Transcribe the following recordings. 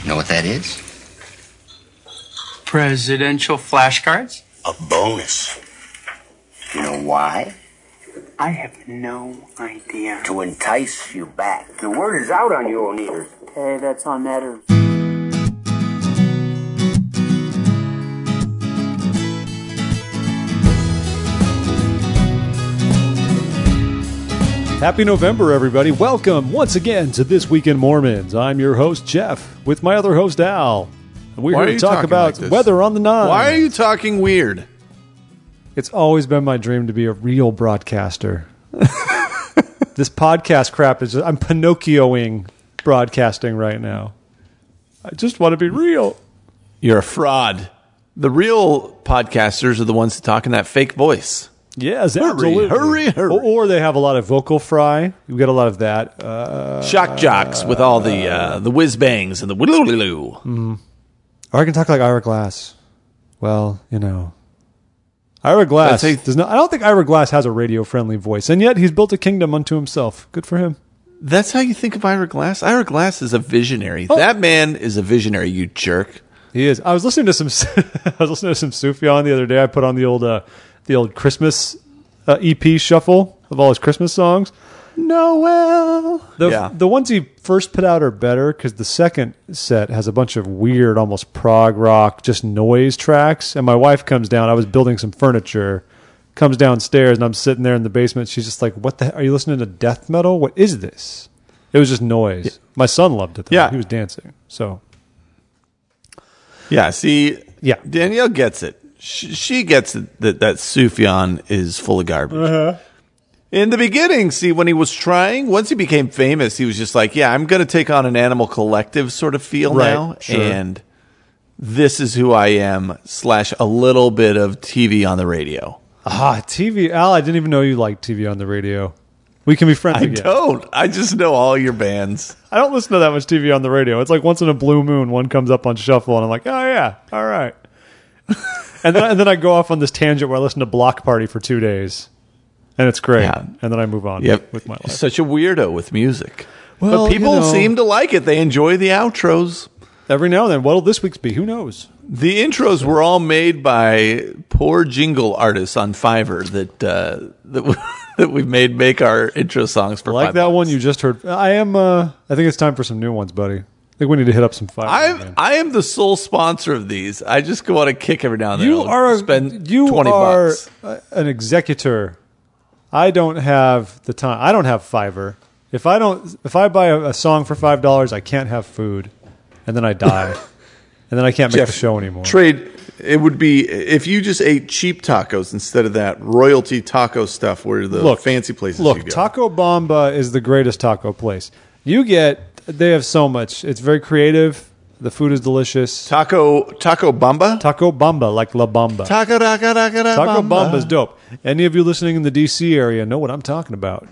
Know what that is? Presidential flashcards? A bonus. You know why? I have no idea. To entice you back. The word is out on you, O'Neaters. Hey, that's on matter. Happy November, everybody. Welcome once again to This Week in Mormons. I'm your host, Jeff, with my other host, Al. And we're here to talk about weather on the Nine. Why are you talking weird? It's always been my dream to be a real broadcaster. This podcast crap is I'm Pinocchioing broadcasting right now. I just want to be real. You're a fraud. The real podcasters are the ones that talk in that fake voice. Yes, absolutely. Hurry. Or they have a lot of vocal fry. You get a lot of that. Shock jocks with all the whiz bangs and the whiloo. Or I can talk like Ira Glass. Well, you know. Ira Glass does not. I don't think Ira Glass has a radio-friendly voice, and yet he's built a kingdom unto himself. Good for him. That's how you think of Ira Glass? Ira Glass is a visionary. Oh. That man is a visionary, you jerk. He is. I was listening to some Sufjan the other day. I put on the old Christmas EP shuffle of all his Christmas songs. Noel. The ones he first put out are better because the second set has a bunch of weird, almost prog rock, just noise tracks. And my wife comes down. I was building some furniture, comes downstairs, and I'm sitting there in the basement. She's just like, "What the heck? Are you listening to death metal? What is this?" It was just noise. Yeah. My son loved it, though. Yeah. He was dancing. So, yeah, see, Danielle gets it. She gets it that Sufjan is full of garbage. Uh-huh. In the beginning, see, when he was trying, once he became famous, he was just like, yeah, I'm going to take on an Animal Collective sort of feel now. Sure. And this is who I am, / a little bit of TV on the radio. TV. Al, I didn't even know you liked TV on the radio. We can be friends again. I don't. I just know all your bands. I don't listen to that much TV on the radio. It's like once in a blue moon, one comes up on shuffle, and I'm like, oh, yeah, all right. and then I go off on this tangent where I listen to Block Party for 2 days. And it's great. Yeah. And then I move on with my life. Such a weirdo with music. Well, but people seem to like it. They enjoy the outros. Every now and then. What'll this week's be? Who knows? The intros were all made by poor jingle artists on Fiverr that we've made make our intro songs for like $5. That one you just heard. I think it's time for some new ones, buddy. I think we need to hit up some Fiverr. I am the sole sponsor of these. I just go on a kick every now and then. Spend $20. You are an executor. I don't have the time. I don't have Fiverr. If I buy a song for $5, I can't have food, and then I die, and then I can't make the show anymore. Trade. It would be if you just ate cheap tacos instead of that royalty taco stuff where the fancy places you go. Taco Bamba is the greatest taco place. They have so much. It's very creative. The food is delicious. Taco Bamba? Taco Bamba, like La Bamba. Taco Bamba is dope. Any of you listening in the D.C. area know what I'm talking about.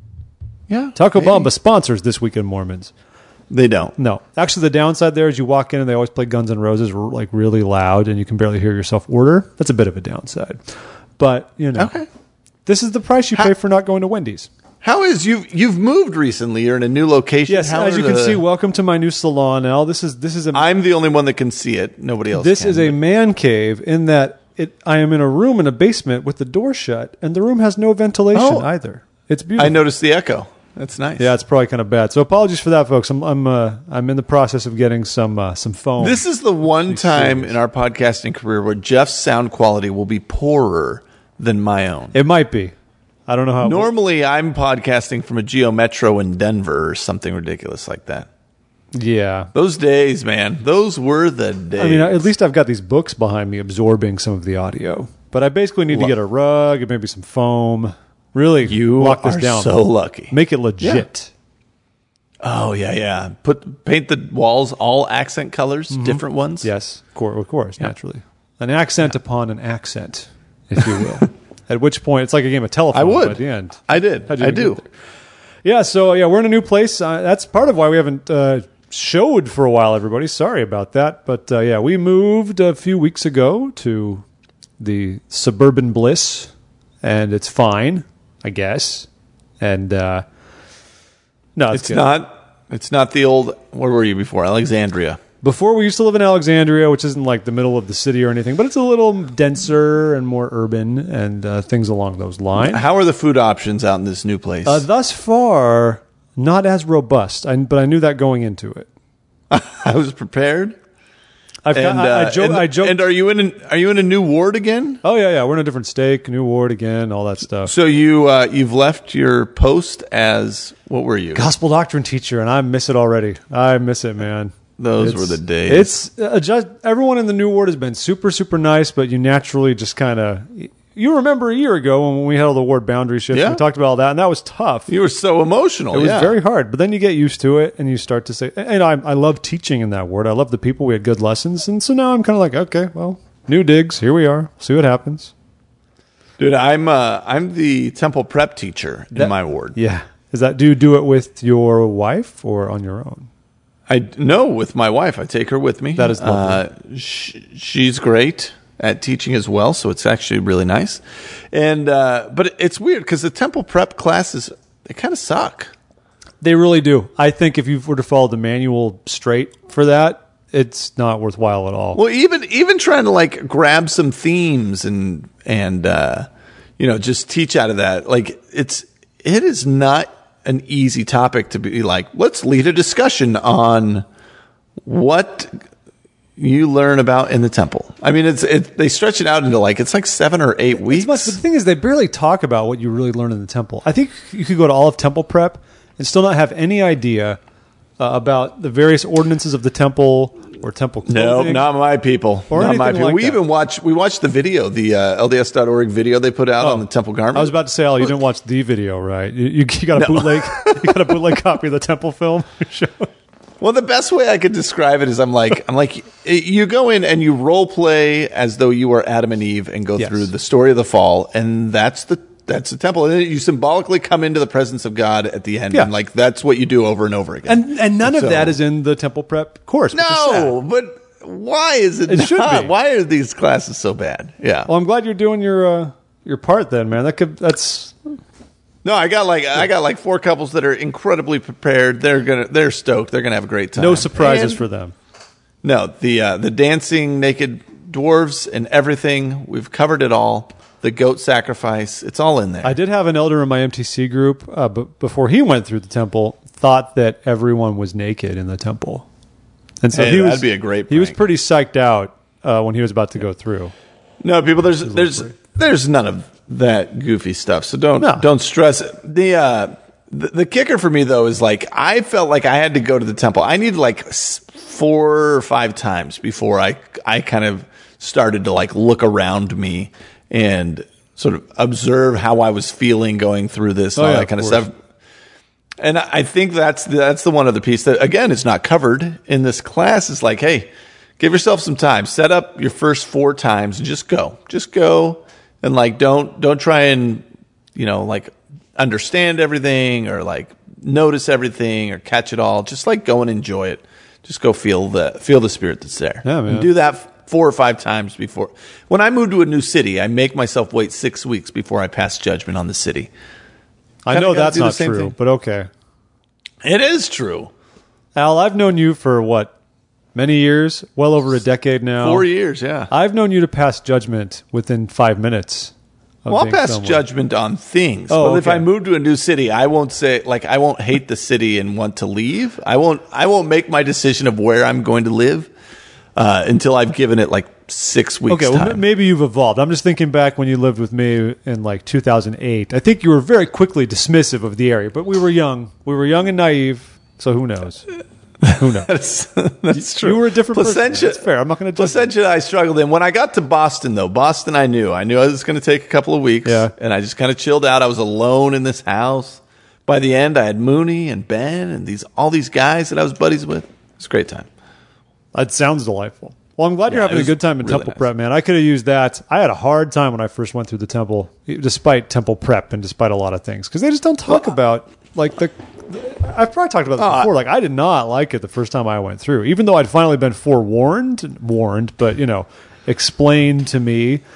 Yeah. Taco Bamba sponsors This Week in Mormons. They don't. No. Actually, the downside there is you walk in and they always play Guns N' Roses like really loud and you can barely hear yourself order. That's a bit of a downside. But, this is the price you pay for not going to Wendy's. How is you've moved recently? You're in a new location. Yes, as you can see, welcome to my new salon. Al, this is I'm the only one that can see it. Nobody else. This is a man cave in that I am in a room in a basement with the door shut, and the room has no ventilation either. It's beautiful. I noticed the echo. That's nice. Yeah, it's probably kind of bad. So apologies for that, folks. I'm in the process of getting some foam. This is the one time in our podcasting career where Jeff's sound quality will be poorer than my own. It might be. I don't know how. Normally, I'm podcasting from a Geo Metro in Denver or something ridiculous like that. Yeah. Those days, man. Those were the days. I mean, at least I've got these books behind me absorbing some of the audio. But I basically need to get a rug and maybe some foam. Really lock this down. So lucky. Make it legit. Yeah. Oh, yeah. Paint the walls all accent colors, different ones. Yes, of course, naturally. An accent upon an accent, if you will. At which point, it's like a game of telephone. I would. At the end. I did. I do. Yeah, so we're in a new place. That's part of why we haven't showed for a while, everybody. Sorry about that. But we moved a few weeks ago to the suburban bliss, and it's fine, I guess. And no, it's not the old. Where were you before? Alexandria. Before, we used to live in Alexandria, which isn't like the middle of the city or anything, but it's a little denser and more urban and things along those lines. How are the food options out in this new place? Thus far, not as robust, but I knew that going into it. I was prepared. I joke. And are you in a new ward again? Oh yeah, we're in a different stake, new ward again, all that stuff. So you've left your post as, what were you? Gospel doctrine teacher, and I miss it already. I miss it, man. Those were the days. It's just everyone in the new ward has been super, super nice, but you naturally just kind of. You remember a year ago when we had all the ward boundary shifts, we talked about all that, and that was tough. You were so emotional. It was very hard, but then you get used to it, and you start to say, and I love teaching in that ward. I love the people. We had good lessons, and so now I'm kind of like, okay, well, new digs. Here we are. See what happens. Dude, I'm the temple prep teacher in my ward. Yeah. Do you do it with your wife or on your own? No, with my wife. I take her with me. That is lovely. She's great at teaching as well, so it's actually really nice. And but it's weird because the temple prep classes, they kind of suck. They really do. I think if you were to follow the manual straight for that, it's not worthwhile at all. Well, even trying to like grab some themes and just teach out of that, like it is not an easy topic to be like, let's lead a discussion on what you learn about in the temple. I mean, they stretch it out into it's like 7 or 8 weeks. But the thing is, they barely talk about what you really learn in the temple. I think you could go to all of temple prep and still not have any idea about the various ordinances of the temple or temple clothing. No, not my people. Or not my people. like we that. even watched the video, the LDS.org video they put out on the temple garment. I was about to say, you didn't watch the video, right? You got a bootleg. You got a bootleg copy of the temple film. Well, the best way I could describe it is I'm like, you go in and you role play as though you are Adam and Eve and go through the story of the fall, and that's the temple. And then you symbolically come into the presence of God at the end, and that's what you do over and over again. And none of that is in the temple prep course. No, but why is it? It should be. Why are these classes so bad? Yeah. Well, I'm glad you're doing your part then, man. That's. No, I got like 4 couples that are incredibly prepared. They're stoked. They're gonna have a great time. No surprises for them. No, the dancing naked dwarves and everything. We've covered it all. The goat sacrifice. It's all in there. I did have an elder in my MTC group, but before he went through the temple, thought that everyone was naked in the temple, and so that'd be a great prank. He was pretty psyched out when he was about to go through. No, people. There's none of that goofy stuff. So don't stress it. The kicker for me though is I felt like I had to go to the temple. I needed 4 or 5 times before I kind of started to look around me and sort of observe how I was feeling going through this and all that kind of stuff. And I think that's the one other piece that again is not covered in this class. Is hey, give yourself some time. Set up your first 4 times and just go. And don't try and understand everything or notice everything or catch it all. Just go and enjoy it. Just go feel the spirit that's there. Yeah, man. And do that 4 or 5 times before. When I move to a new city, I make myself wait 6 weeks before I pass judgment on the city. I know that's not true, thing. but okay. It is true. Al, I've known you for many years, well over a decade now. 4 years, yeah. I've known you to pass judgment within 5 minutes. Well, I'll pass judgment on things. Oh, but if I move to a new city, I won't say I won't hate the city and want to leave. I won't make my decision of where I'm going to live until I've given it 6 weeks. Okay, well, maybe you've evolved. I'm just thinking back when you lived with me in 2008. I think you were very quickly dismissive of the area, but we were young. We were young and naive, so who knows? Who knows? That's true. You were a different Placentia, person. That's fair. I'm not going to judge. Placentia, I struggled in. When I got to Boston, though, I knew I was going to take a couple of weeks. Yeah. And I just kind of chilled out. I was alone in this house. By the end, I had Mooney and Ben and all these guys that I was buddies with. It was a great time. That sounds delightful. Well, I'm glad you're having a good time in really temple nice. prep, man. I could have used that. I had a hard time when I first went through the temple, despite temple prep and despite a lot of things, because they just don't talk about I've probably talked about this before. I did not like it the first time I went through, even though I'd finally been warned, but explained to me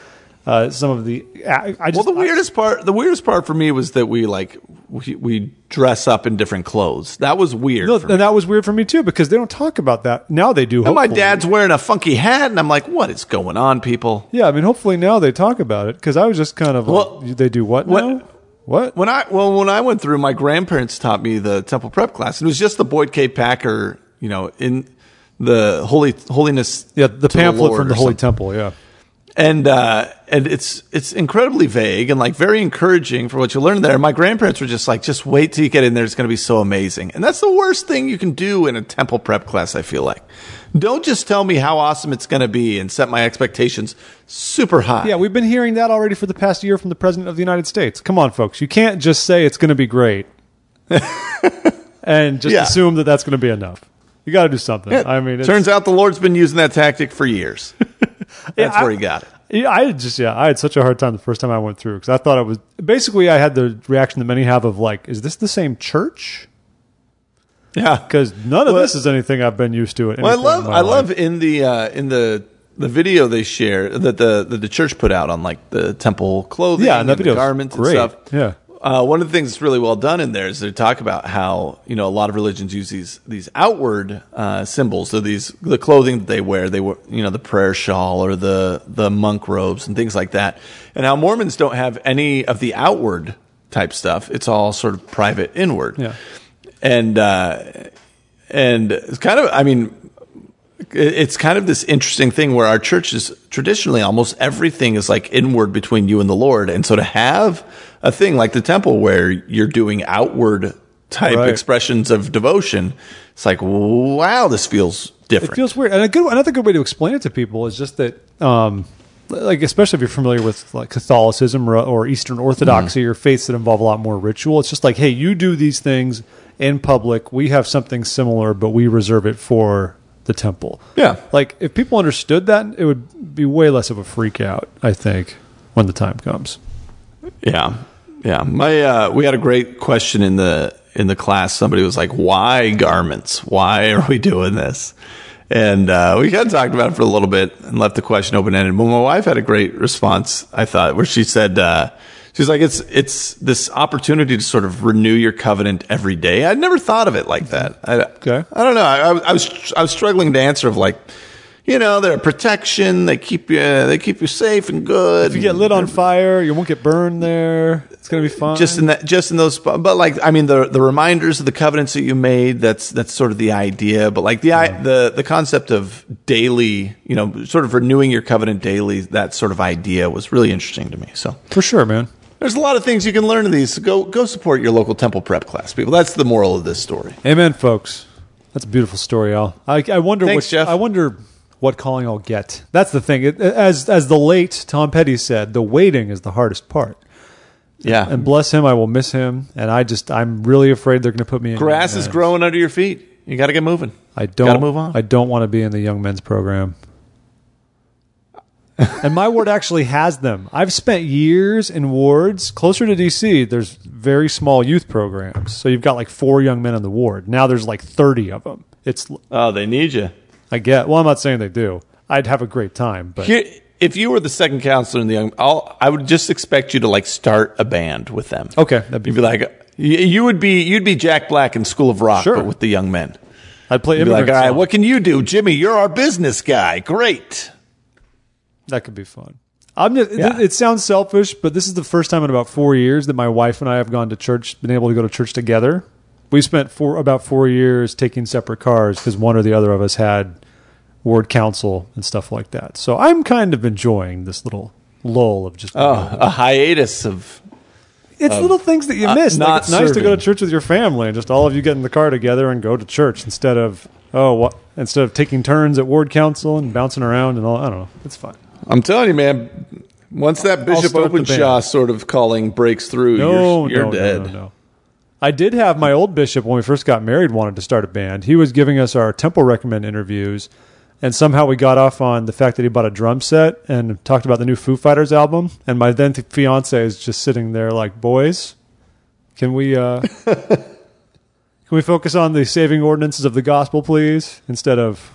some of the. I just, the weirdest part for me was that we dress up in different clothes. That was weird. No, for me. and that was weird for me too because they don't talk about that now. They do. And my hopefully. dad's wearing a funky hat, and I'm like, "What is going on, people?" Yeah, I mean, hopefully now they talk about it because I was just kind of like, they do what now? What? When I went through, my grandparents taught me the Temple Prep class. It was just the Boyd K. Packer, in the holiness. Yeah, the pamphlet Lord from the Holy Temple. Yeah. And it's incredibly vague and like very encouraging for what you learn there. My grandparents were just like, just wait till you get in there. It's going to be so amazing. And that's the worst thing you can do in a temple prep class, I feel like. Don't just tell me how awesome it's going to be and set my expectations super high. Yeah, we've been hearing that already for the past year from the President of the United States. Come on, folks. You can't just say it's going to be great and just assume that that's going to be enough. You got to do something. Yeah, I mean, turns out the Lord's been using that tactic for years. That's where he got it. Yeah, I had such a hard time the first time I went through because I thought it was basically I had the reaction that many have of like, is this the same church? Yeah, because none of this is anything I've been used to. I love in the video they share that the church put out on like the temple clothing, and that video, the garments great. and stuff. Yeah. One of the things that's really well done in there is they talk about how a lot of religions use these outward symbols. So the clothing that they wear the prayer shawl or the monk robes and things like that, and how Mormons don't have any of the outward type stuff. It's all sort of private inward. Yeah, and it's kind of it's kind of this interesting thing where our churches traditionally almost everything is like inward between you and the Lord, and so to have a thing like the temple where you're doing outward type expressions of devotion, it's like, wow, this feels different. It feels weird. And another good way to explain it to people is just that, like especially if you're familiar with like Catholicism or Eastern Orthodoxy or faiths that involve a lot more ritual, it's just like, hey, you do these things in public. We have something similar, but we reserve it for the temple. Yeah. Like if people understood that, it would be way less of a freak out, I think, when the time comes. Yeah. Yeah. We had a great question in the class. Somebody was like, why garments? Why are we doing this? And we kind of talked about it for a little bit and left the question open-ended. But my wife had a great response, I thought, where she said, she's like, it's this opportunity to sort of renew your covenant every day. I'd never thought of it like that. I don't know. I was struggling to answer of like, they're protection. They keep you safe and good. If you get lit on fire, you won't get burned there. It's going to be fun. Just in those, but like, I mean, the reminders of the covenants that you made, that's sort of the idea. But like the concept of daily, sort of renewing your covenant daily, that sort of idea was really interesting to me. So for sure, man. There's a lot of things you can learn in these. So go support your local temple prep class, people. That's the moral of this story. Amen, folks. That's a beautiful story, Al. I wonder Thanks, Jeff. I wonder what calling I'll get. That's the thing. As the late Tom Petty said, the waiting is the hardest part. Yeah. And bless him, I will miss him. And I'm really afraid they're going to put me in. Grass is growing under your feet. You got to get moving. Got to move on. I don't want to be in the young men's program. And my ward actually has them. I've spent years in wards closer to DC. There's very small youth programs. So you've got like 4 young men in the ward. Now there's like 30 of them. They need you. Well, I'm not saying they do. I'd have a great time. But if you were the second counselor in the young, I would just expect you to like start a band with them. Okay, you'd be like, you'd be Jack Black in School of Rock, but with the young men. I'd play. You'd be like, all right, what can you do, Jimmy? You're our business guy. Great. That could be fun. It sounds selfish, but this is the first time in about 4 years that my wife and I have gone to church, been able to go to church together. We spent about 4 years taking separate cars because one or the other of us had ward council and stuff like that. So I'm kind of enjoying this little lull of just a hiatus of. It's little things that you miss. Like it's nice to go to church with your family and just all of you get in the car together and go to church instead of taking turns at ward council and bouncing around and all. I don't know. It's fun. I'm telling you, man. Once that Bishop Openshaw sort of calling breaks through, you're dead. No. I did have my old bishop when we first got married wanted to start a band. He was giving us our Temple Recommend interviews, and somehow we got off on the fact that he bought a drum set and talked about the new Foo Fighters album. And my then fiance is just sitting there like, boys, can we focus on the saving ordinances of the gospel, please, instead of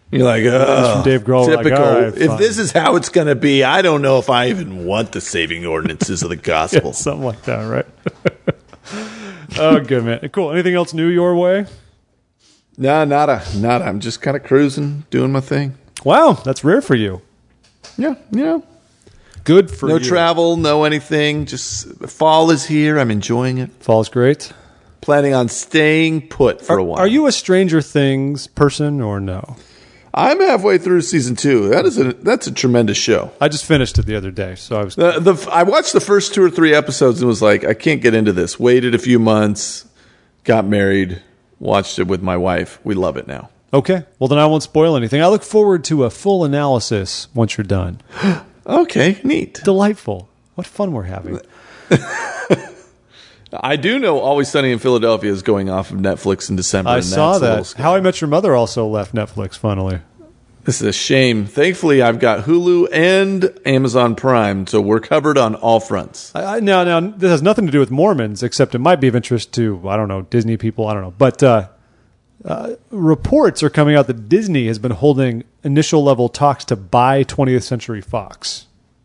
You're like, from Dave Grohl, typical. like, all right, if fine. this is how it's going to be, I don't know if I even want the saving ordinances of the gospel. Yeah, something like that, right? Oh, good, man. Cool. Anything else new your way? No, nada. I'm just kind of cruising, doing my thing. Wow, that's rare for you. Yeah, Good for no you. travel, no anything. Just fall is here. I'm enjoying it. Fall's great. Planning on staying put for a while. Are you a Stranger Things person or no? I'm halfway through season 2. That's a tremendous show. I just finished it the other day, so I was. I watched the first 2 or 3 episodes and was like, I can't get into this. Waited a few months, got married, watched it with my wife. We love it now. Okay, well then I won't spoil anything. I look forward to a full analysis once you're done. Okay, neat. Delightful. What fun we're having. I do know Always Sunny in Philadelphia is going off of Netflix in December. I and saw that's a little that. scary. How I Met Your Mother also left Netflix, funnily. This is a shame. Thankfully, I've got Hulu and Amazon Prime, so we're covered on all fronts. Now, this has nothing to do with Mormons, except it might be of interest to, I don't know, Disney people, I don't know. But reports are coming out that Disney has been holding initial level talks to buy 20th Century Fox.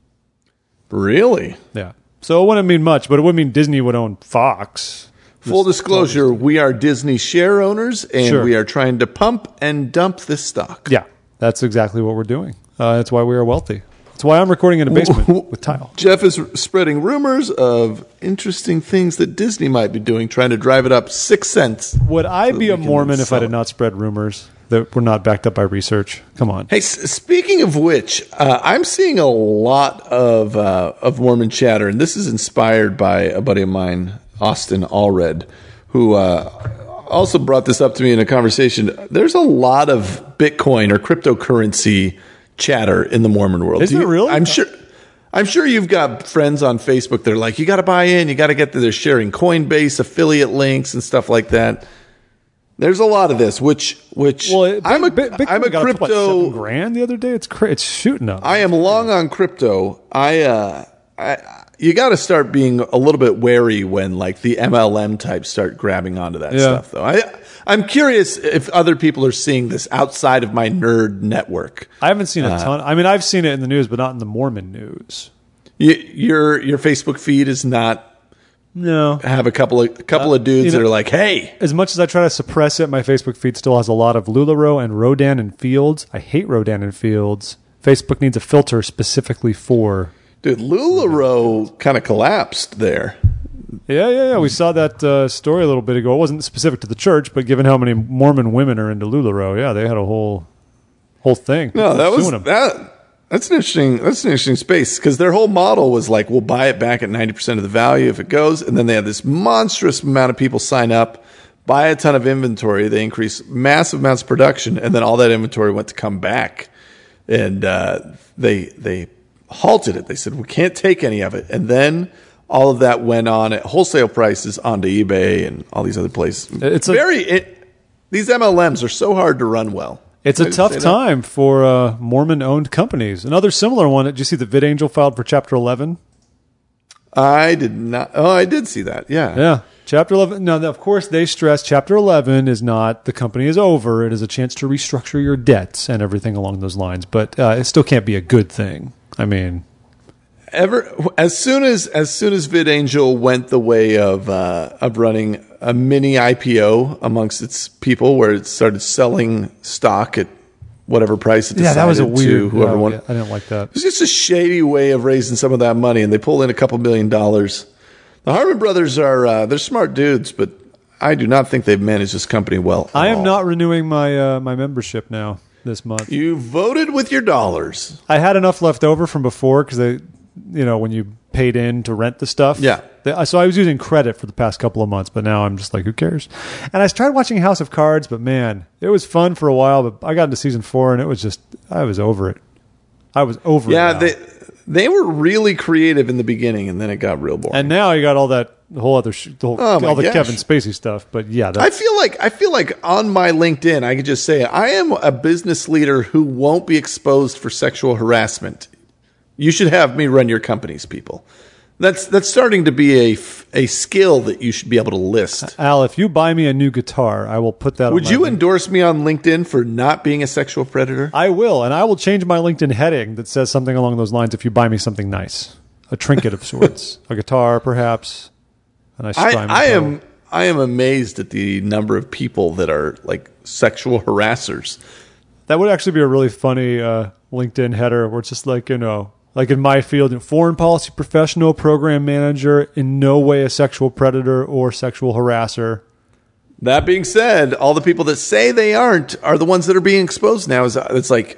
Really? Yeah. So it wouldn't mean much, but it would mean Disney would own Fox. Full disclosure, we are Disney share owners, and Sure. we are trying to pump and dump this stock. Yeah, that's exactly what we're doing. That's why we are wealthy. That's why I'm recording in a basement with tile. Jeff is spreading rumors of interesting things that Disney might be doing, trying to drive it up 6 cents. Would I So be we a can Mormon if I sell did it. not spread rumors that were not backed up by research? Come on. Hey, speaking of which, I'm seeing a lot of Mormon chatter, and this is inspired by a buddy of mine, Austin Allred, who also brought this up to me in a conversation. There's a lot of Bitcoin or cryptocurrency chatter in the Mormon world. Is there really? I'm sure you've got friends on Facebook that are like, you got to buy in, you got to get there. They're sharing Coinbase affiliate links and stuff like that. There's a lot of this, which I'm a Bitcoin got up to, crypto. $7,000 the other day. It's shooting up. I am long on crypto. You got to start being a little bit wary when like the MLM types start grabbing onto that stuff, though. I'm curious if other people are seeing this outside of my nerd network. I haven't seen a ton. I mean, I've seen it in the news, but not in the Mormon news. Your Facebook feed is not. No. Have a couple of dudes that are like, hey. As much as I try to suppress it, my Facebook feed still has a lot of LuLaRoe and Rodan and Fields. I hate Rodan and Fields. Facebook needs a filter specifically for... Dude, LuLaRoe kind of collapsed there. Yeah. We saw that story a little bit ago. It wasn't specific to the church, but given how many Mormon women are into LuLaRoe, yeah, they had a whole thing. No, that was Suing them. that's an interesting space because their whole model was like, we'll buy it back at 90% of the value if it goes, and then they had this monstrous amount of people sign up, buy a ton of inventory, they increase massive amounts of production, and then all that inventory went to come back, and they halted it. They said, we can't take any of it, and then all of that went on at wholesale prices onto eBay and all these other places. These MLMs are so hard to run well. It's a tough time for Mormon-owned companies. Another similar one, did you see that VidAngel filed for Chapter 11? I did not. Oh, I did see that. Yeah. Yeah. Chapter 11. Now, of course, they stress Chapter 11 is not the company is over. It is a chance to restructure your debts and everything along those lines. But it still can't be a good thing. I mean... As soon as VidAngel went the way of running a mini IPO amongst its people, where it started selling stock at whatever price it decided that was a weird. to whoever wanted. I didn't like that. It was just a shady way of raising some of that money, and they pulled in a couple $1 million. The Harmon brothers they're smart dudes, but I do not think they've managed this company well. I am not renewing my my membership now this month. You voted with your dollars. I had enough left over from before because they. When you paid in to rent the stuff. Yeah. So I was using credit for the past couple of months, but now I'm just like, who cares? And I started watching House of Cards, but man, it was fun for a while, but I got into season 4 and it was just, I was over it. I was over it. Yeah, they were really creative in the beginning and then it got real boring. And now you got all that whole other, all the gosh. Kevin Spacey stuff, but yeah. I feel like on my LinkedIn, I could just say, I am a business leader who won't be exposed for sexual harassment. You should have me run your companies, people. That's starting to be a skill that you should be able to list. Al, if you buy me a new guitar, I will put that Would on you my endorse me on LinkedIn for not being a sexual predator? I will, and I will change my LinkedIn heading that says something along those lines if you buy me something nice. A trinket of sorts. A guitar, perhaps. A nice I am amazed at the number of people that are like sexual harassers. That would actually be a really funny LinkedIn header where it's just like, like in my field, foreign policy professional, program manager, in no way a sexual predator or sexual harasser. That being said, all the people that say they aren't are the ones that are being exposed now. It's like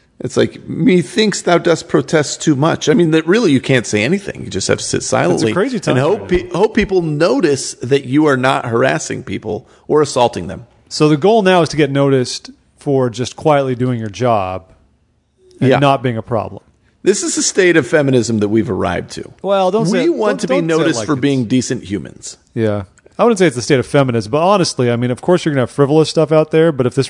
methinks thou dost protest too much. I mean, that really you can't say anything. You just have to sit silently It's a crazy time. and hope people notice that you are not harassing people or assaulting them. So the goal now is to get noticed for just quietly doing your job and not being a problem. This is a state of feminism that we've arrived to. Well, we want to be noticed for being decent humans. Yeah. I wouldn't say it's the state of feminism, but honestly, I mean, of course you're going to have frivolous stuff out there, but if this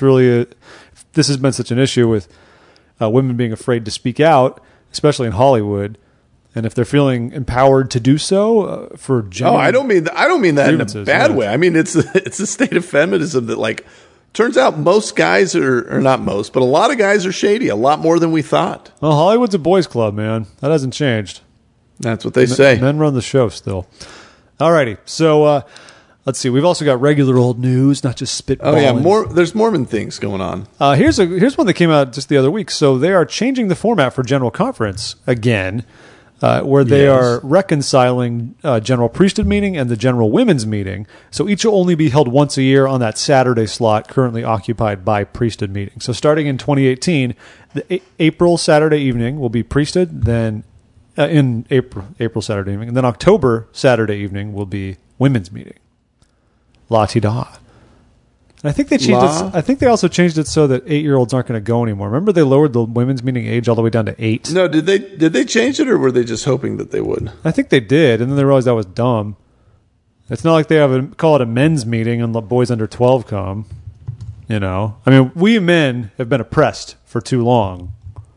has been such an issue with women being afraid to speak out, especially in Hollywood, and if they're feeling empowered to do so for genuine I don't mean that in a bad yeah. way. I mean it's a state of feminism that like turns out most guys are not most, but a lot of guys are shady, a lot more than we thought. Well, Hollywood's a boys' club, man. That hasn't changed. That's what they say. Men run the show still. Alrighty, so let's see. We've also got regular old news, not just spitballing. Oh yeah, there's Mormon things going on. Here's one that came out just the other week. So they are changing the format for General Conference again, where they are reconciling General Priesthood meeting and the General Women's meeting. So each will only be held once a year on that Saturday slot currently occupied by Priesthood meeting. So starting in 2018, the April Saturday evening will be Priesthood, then in April Saturday evening, and then October Saturday evening will be Women's meeting. La-ti-da. And I think they changed it. I think they also changed it so that 8-year-olds aren't going to go anymore. Remember they lowered the women's meeting age all the way down to 8? No, did they change it, or were they just hoping that they would? I think they did, and then they realized that was dumb. It's not like they call it a men's meeting and the boys under 12 come. I mean, we men have been oppressed for too long.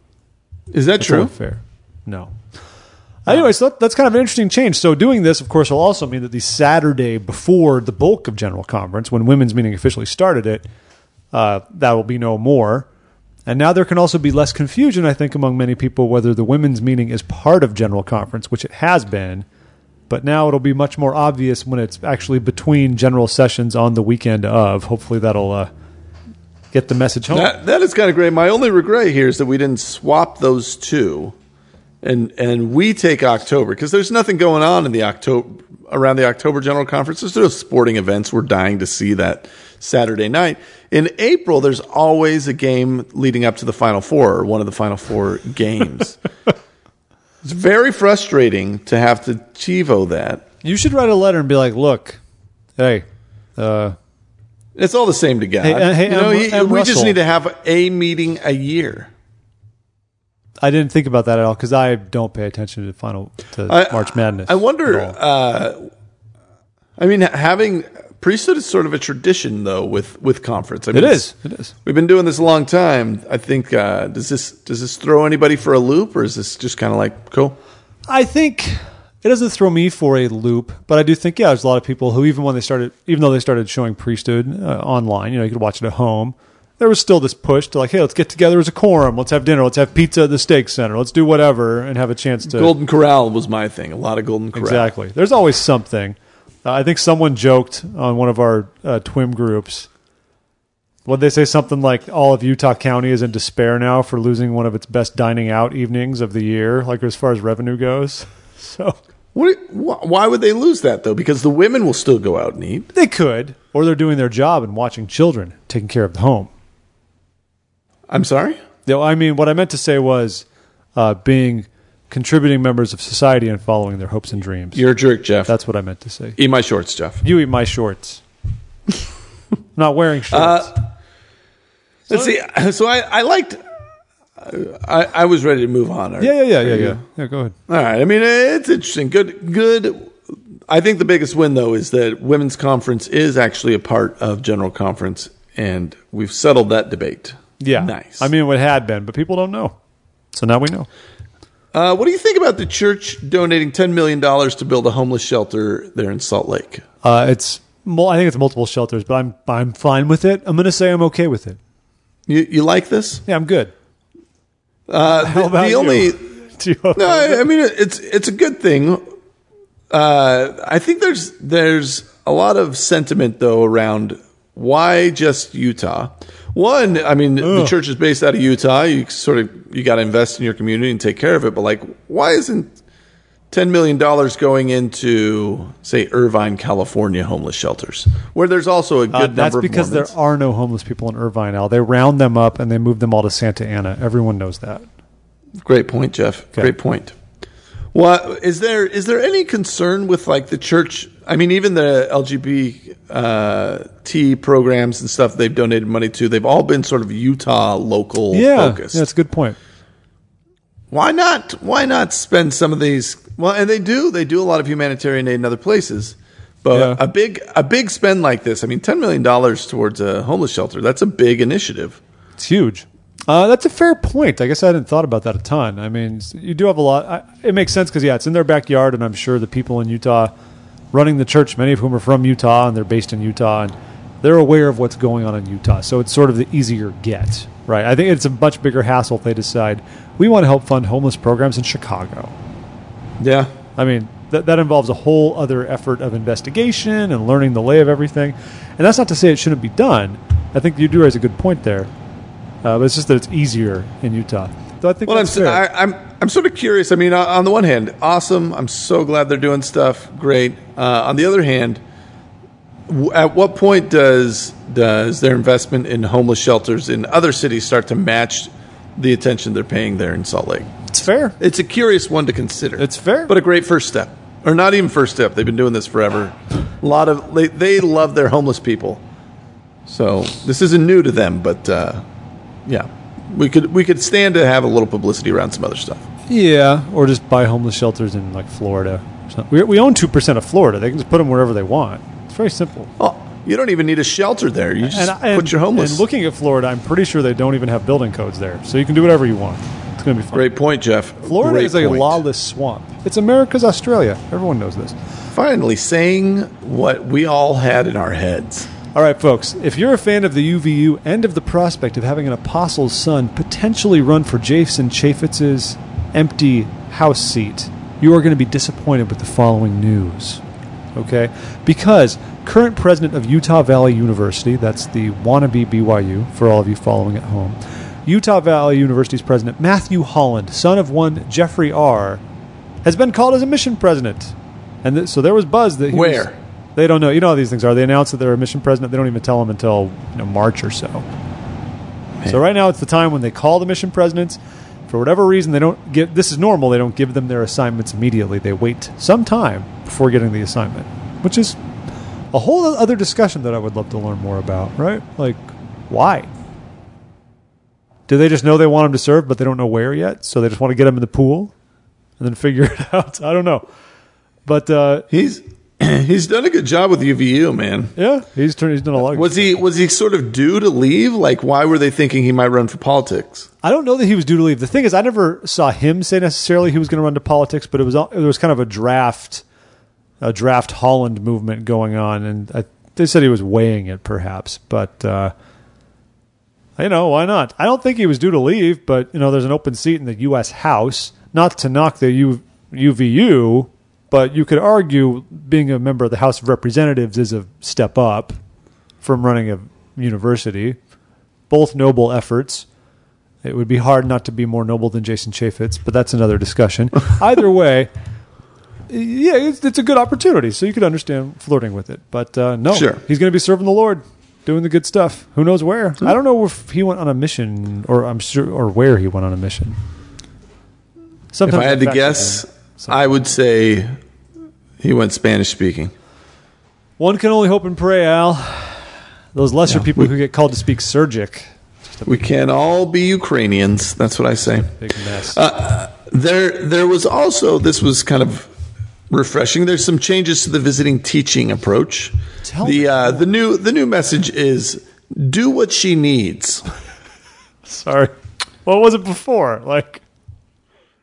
Is that true? Not fair. No. Anyway, so that's kind of an interesting change. So doing this, of course, will also mean that the Saturday before the bulk of General Conference, when women's meeting officially started it, that will be no more. And now there can also be less confusion, I think, among many people whether the women's meeting is part of General Conference, which it has been. But now it'll be much more obvious when it's actually between general sessions on the weekend of. Hopefully that'll get the message home. That is kind of great. My only regret here is that we didn't swap those two. And we take October because there's nothing going on in around the October General Conference. There's no sporting events. We're dying to see that Saturday night. In April, there's always a game leading up to the Final Four, or one of the Final Four games. It's very frustrating to have to TiVo that. You should write a letter and be like, look, hey. It's all the same to God. We just need to have a meeting a year. I didn't think about that at all because I don't pay attention to March Madness. I wonder. I mean, having priesthood is sort of a tradition, though, with conference. I mean, it is. We've been doing this a long time. I think does this throw anybody for a loop, or is this just kind of like cool? I think it doesn't throw me for a loop, but I do think there's a lot of people who even though they started showing priesthood online, you could watch it at home. There was still this push to like, hey, let's get together as a quorum. Let's have dinner. Let's have pizza at the steak center. Let's do whatever and have a chance to. Golden Corral was my thing. A lot of Golden Corral. Exactly. There's always something. I think someone joked on one of our TWIM groups. Would they say something like all of Utah County is in despair now for losing one of its best dining out evenings of the year, like as far as revenue goes? So. Why would they lose that, though? Because the women will still go out and eat. They could. Or they're doing their job and watching children, taking care of the home. I'm sorry? I mean, what I meant to say was being contributing members of society and following their hopes and dreams. You're a jerk, Jeff. That's what I meant to say. Eat my shorts, Jeff. You eat my shorts. I'm not wearing shorts. Let's see. So I liked... I was ready to move on. Yeah. Yeah, go ahead. All right. I mean, it's interesting. Good. I think the biggest win, though, is that Women's Conference is actually a part of General Conference, and we've settled that debate. Yeah. Nice. I mean, it had been, but people don't know. So now we know. What do you think about the church donating $10 million to build a homeless shelter there in Salt Lake? I think it's multiple shelters, but I'm fine with it. I'm going to say I'm okay with it. You like this? Yeah, I'm good. How about you? I mean, it's a good thing. I think there's a lot of sentiment though around why just Utah. One, I mean, the church is based out of Utah. You got to invest in your community and take care of it. But like, why isn't $10 million going into, say, Irvine, California homeless shelters, where there's also a good number of That's because Mormons? there are no homeless people in Irvine, Al. They round them up and they move them all to Santa Ana. Everyone knows that. Great point, Jeff. Okay. Great point. Well, is there any concern with like the church? I mean, even the LGBT programs and stuff they've donated money to, they've all been sort of Utah local focused. Yeah, that's a good point. Why not spend some of these? Well, and they do a lot of humanitarian aid in other places. But a big spend like this, I mean, $10 million towards a homeless shelter, that's a big initiative. It's huge. That's a fair point. I guess I hadn't thought about that a ton. I mean, you do have a lot. It makes sense because, it's in their backyard, and I'm sure the people in Utah running the church, many of whom are from Utah, and they're based in Utah, and they're aware of what's going on in Utah. So it's sort of the easier get, right? I think it's a much bigger hassle if they decide, we want to help fund homeless programs in Chicago. Yeah. I mean, that involves a whole other effort of investigation and learning the lay of everything. And that's not to say it shouldn't be done. I think you do raise a good point there. But it's just that it's easier in Utah. So I think I'm sort of curious. I mean, on the one hand, awesome. I'm so glad they're doing stuff. Great. On the other hand, at what point does their investment in homeless shelters in other cities start to match the attention they're paying there in Salt Lake? It's fair. It's a curious one to consider. It's fair. But a great first step. Or not even first step. They've been doing this forever. They love their homeless people. So this isn't new to them, but yeah. We could stand to have a little publicity around some other stuff. Yeah, or just buy homeless shelters in like Florida. We own 2% of Florida. They can just put them wherever they want. It's very simple. Oh, you don't even need a shelter there. You just put your homeless. And looking at Florida, I'm pretty sure they don't even have building codes there. So you can do whatever you want. It's going to be fun. Great point, Jeff. Florida is like a lawless swamp. It's America's Australia. Everyone knows this. Finally saying what we all had in our heads. All right, folks, if you're a fan of the UVU and of the prospect of having an apostle's son potentially run for Jason Chaffetz's empty House seat, you are going to be disappointed with the following news. Okay? Because current president of Utah Valley University, that's the wannabe BYU, for all of you following at home, Utah Valley University's president, Matthew Holland, son of one Jeffrey R., has been called as a mission president. And so there was buzz that he was... They don't know. You know how these things are. They announce that they're a mission president. They don't even tell them until March or so. Man. So right now it's the time when they call the mission presidents. For whatever reason, they don't give. This is normal. They don't give them their assignments immediately. They wait some time before getting the assignment, which is a whole other discussion that I would love to learn more about. Right? Like, why? Do they just know they want him to serve, but they don't know where yet? So they just want to get him in the pool and then figure it out. I don't know. But He's done a good job with UVU, man. Yeah, he's done a lot. Was he sort of due to leave? Like, why were they thinking he might run for politics? I don't know that he was due to leave. The thing is, I never saw him say necessarily he was going to run to politics, but it was kind of a draft Holland movement going on, and they said he was weighing it, perhaps. But why not? I don't think he was due to leave, but there's an open seat in the U.S. House. Not to knock the UVU. But you could argue being a member of the House of Representatives is a step up from running a university. Both noble efforts. It would be hard not to be more noble than Jason Chaffetz, but that's another discussion. Either way, yeah, it's a good opportunity, so you could understand flirting with it. But no, sure. He's going to be serving the Lord, doing the good stuff. Who knows where? I don't know if he went on a mission, or where he went on a mission. Sometimes if I had to guess... I would say he went Spanish speaking. One can only hope and pray, Al. Those lesser people who get called to speak Sergic. We can all be Ukrainians. That's what I say. Big mess. There was also, this was kind of refreshing. There's some changes to the visiting teaching approach. The new message is do what she needs. Sorry. What was it before?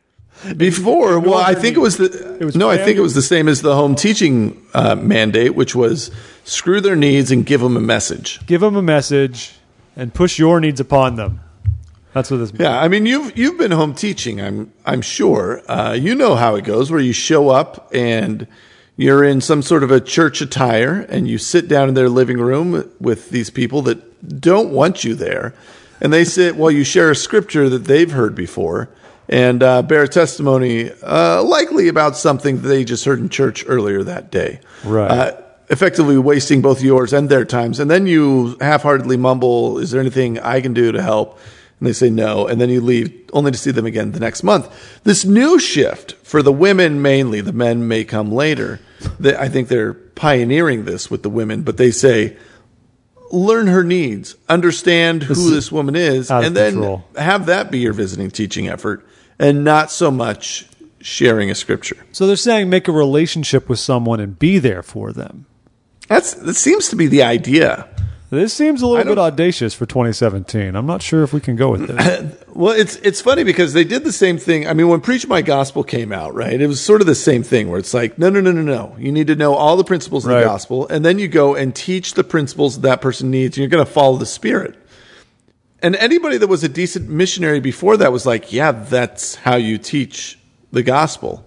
Before, well, I think it was I think it was the same as the home teaching mandate, which was screw their needs and give them a message. Give them a message and push your needs upon them. That's what this means. Yeah, I mean, you've been home teaching, I'm sure. You know how it goes, where you show up and you're in some sort of a church attire and you sit down in their living room with these people that don't want you there. And they sit while you share a scripture that they've heard before and bear testimony likely about something that they just heard in church earlier that day. Right. Effectively wasting both yours and their times. And then you half-heartedly mumble, is there anything I can do to help? And they say no, and then you leave only to see them again the next month. This new shift for the women mainly, the men may come later. I think they're pioneering this with the women, but they say, learn her needs, understand who this woman is, and then have that be your visiting teaching effort, and not so much sharing a scripture. So they're saying make a relationship with someone and be there for them. That seems to be the idea. This seems a little bit audacious for 2017. I'm not sure if we can go with this. Well, it's funny because they did the same thing. I mean, when Preach My Gospel came out, right, it was sort of the same thing where it's like, no. You need to know all the principles of the gospel, and then you go and teach the principles that person needs, and you're going to follow the Spirit. And anybody that was a decent missionary before that was like, yeah, that's how you teach the gospel.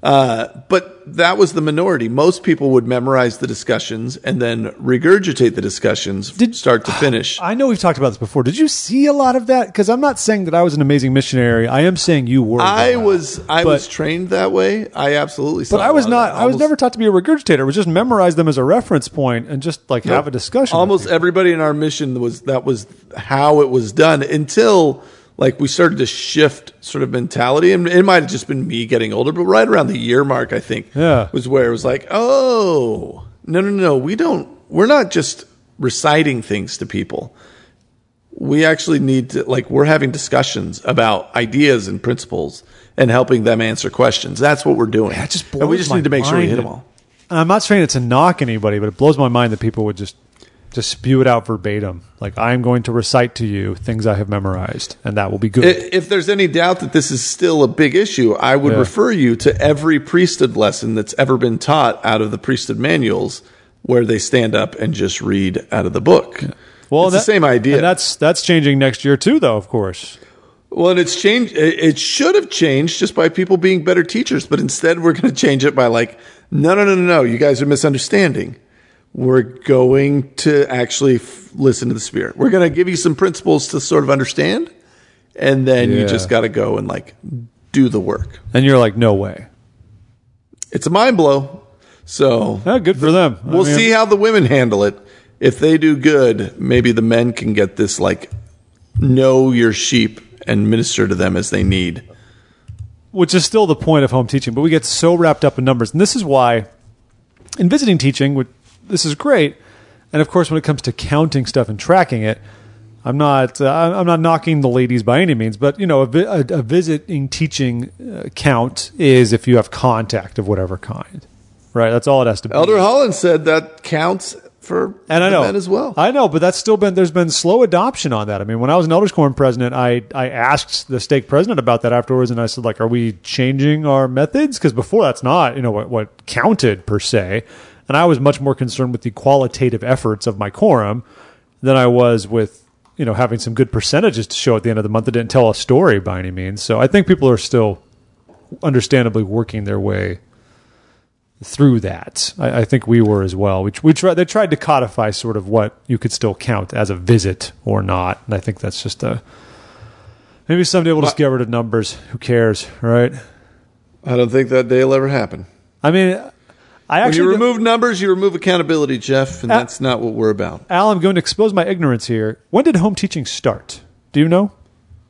But that was the minority. Most people would memorize the discussions and then regurgitate the discussions start to finish. I know we've talked about this before. Did you see a lot of that? Because I'm not saying that I was an amazing missionary. I am saying you were. I was trained that way. I absolutely saw. But I was not. I was never taught to be a regurgitator. It was just memorize them as a reference point and just like have a discussion. Almost everybody in our mission was how it was done until like we started to shift sort of mentality, and it might have just been me getting older, but right around the year mark, I think, was where it was like, oh, no, we're not just reciting things to people. We actually need to, like, we're having discussions about ideas and principles and helping them answer questions. That's what we're doing. It just blows and we just need to make sure we hit them all. I'm not saying it to knock anybody, but it blows my mind that people would just spew it out verbatim. Like, I'm going to recite to you things I have memorized, and that will be good. If there's any doubt that this is still a big issue, I would refer you to every priesthood lesson that's ever been taught out of the priesthood manuals where they stand up and just read out of the book. Yeah. Well, it's the same idea. And that's changing next year too, though, of course. Well, and it's changed. It should have changed just by people being better teachers, but instead we're going to change it by like, no, you guys are misunderstanding. We're going to actually listen to the Spirit. We're going to give you some principles to sort of understand, and then you just got to go and like do the work. And you're like, no way. It's a mind blow. So good for them. We'll see how the women handle it. If they do good, maybe the men can get this like know your sheep and minister to them as they need. Which is still the point of home teaching, but we get so wrapped up in numbers. And this is why in visiting teaching, this is great, and of course, when it comes to counting stuff and tracking it, I'm not knocking the ladies by any means, but a visiting teaching count is if you have contact of whatever kind, right? That's all it has to be. Elder Holland said that counts for men as well. I know, but there's been slow adoption on that. I mean, when I was an elders quorum president, I asked the stake president about that afterwards, and I said, like, are we changing our methods? Because before that's not what counted per se. And I was much more concerned with the qualitative efforts of my quorum than I was with, having some good percentages to show at the end of the month that didn't tell a story by any means. So I think people are still understandably working their way through that. I think we were as well. They tried to codify sort of what you could still count as a visit or not. And I think that's just maybe someday we'll just get rid of numbers. Who cares, right? I don't think that day will ever happen. I mean, when you remove numbers, you remove accountability, Jeff, and that's not what we're about. Al, I'm going to expose my ignorance here. When did home teaching start? Do you know?